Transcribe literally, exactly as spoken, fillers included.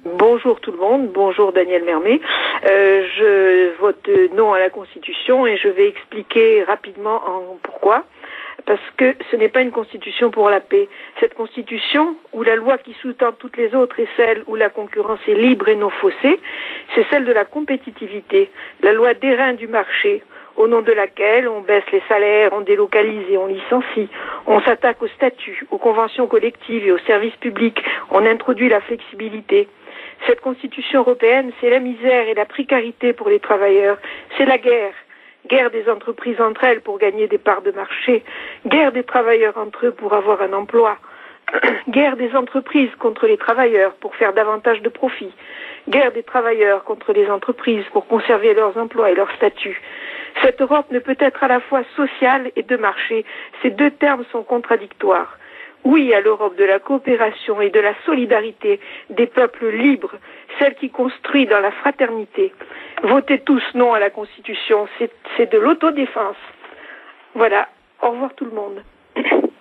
Bonjour tout le monde, bonjour Daniel Mermet. Euh, je vote non à la Constitution et je vais expliquer rapidement en pourquoi. Parce que ce n'est pas une constitution pour la paix. Cette constitution, où la loi qui sous-tend toutes les autres est celle où la concurrence est libre et non faussée, c'est celle de la compétitivité, la loi d'airain du marché, au nom de laquelle on baisse les salaires, on délocalise et on licencie, on s'attaque aux statuts, aux conventions collectives et aux services publics, on introduit la flexibilité. Cette constitution européenne, c'est la misère et la précarité pour les travailleurs, c'est la guerre. Guerre des entreprises entre elles pour gagner des parts de marché, guerre des travailleurs entre eux pour avoir un emploi, guerre des entreprises contre les travailleurs pour faire davantage de profit, guerre des travailleurs contre les entreprises pour conserver leurs emplois et leurs statuts. Cette Europe ne peut être à la fois sociale et de marché. Ces deux termes sont contradictoires. Oui à l'Europe de la coopération et de la solidarité des peuples libres, celle qui construit dans la fraternité. Votez tous non à la Constitution, c'est, c'est de l'autodéfense. Voilà, au revoir tout le monde.